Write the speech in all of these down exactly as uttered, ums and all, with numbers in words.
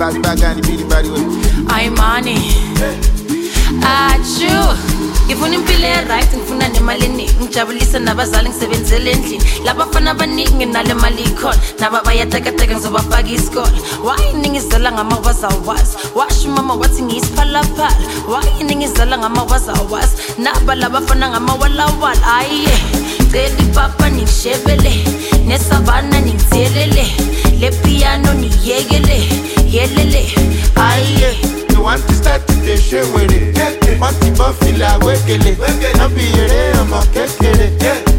Bad bag and the beating body way. I'm money. Achu. Ngifuna impilo right ngifuna nemali eningi ngijabulisa nabazali ngisebenzele endlini labafana abaningi nale mali ikhona naba bayatekateka ngizobafaka isikole why ningizela ngamawazawazi washo mama wathi ngisiphalaphala why ningizela ngamawazawazi naba labafana ngamawalawala aye cela ipapa nishebele nesavana ningithelele le piano niyekele yelele aye. You want to start to the show with it. Want to buffy la wekele. No be here, I'm a kekele.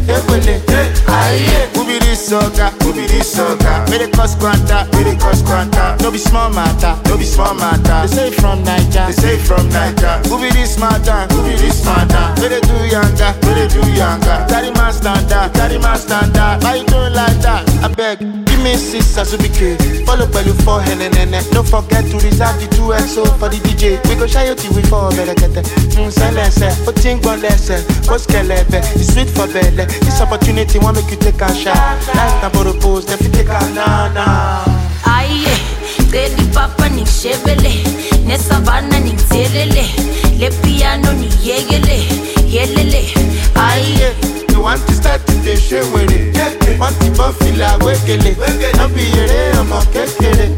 Aye, who be this soca, who be this soca? May they cost quanta, may they cost quanta. No be small matter, no be small matter. They say from Niger, they say from Niger. Who be this matter, who be this matter? May they do younger, may they do younger. Carry my standard, carry my standard. Why you doing like that? I beg, give me six as we be follow by you for hen and then don't forget to reserve the two X O for the D J. We go shy you till we fall better get it. Mm, silence, but think on lesson. What's kelebe? It's sweet for belly. This opportunity won't make you take a shot. Like a pose, then you take a nana. Aye, cela papa nishebele nesavana ningithelele le piano niyekele yelele aye. You want to start to the show with it. Want to buffy la wekele. No be here, I'm a kekele.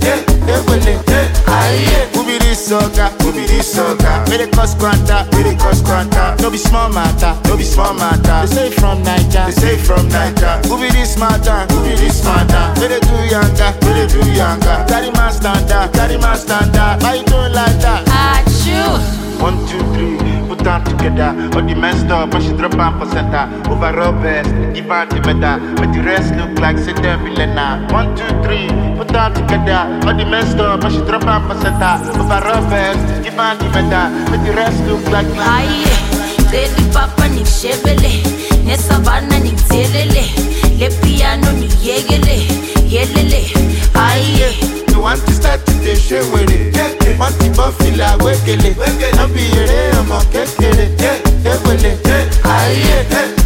Aye, who be this soca, who be this soca? May they cost quanta, may they cost quanta. No be small matter, no be small matter. They say from Niger, they say from Niger. Who be this matter, who be this matter? May they do younger, may they do younger. Carry my standard, carry my standard. Why you doing like that? Achoo. One, two, three, put them together. All the messed up, but she drop on for center. Overall best, give her the medal. But the rest look like sit there villain. One, two, three, put them together. All the messed up, but she drop on for center. Overall best, give her the medal. But the rest look like aye, cela papa nishebele nesavana ningithelele le piano niyekele yelele aye. You want to start to the show with it. Want to buffy la wekele. No be here, I'm a kekele. Aye.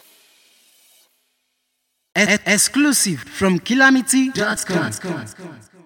Exclusive from Calamity dot com.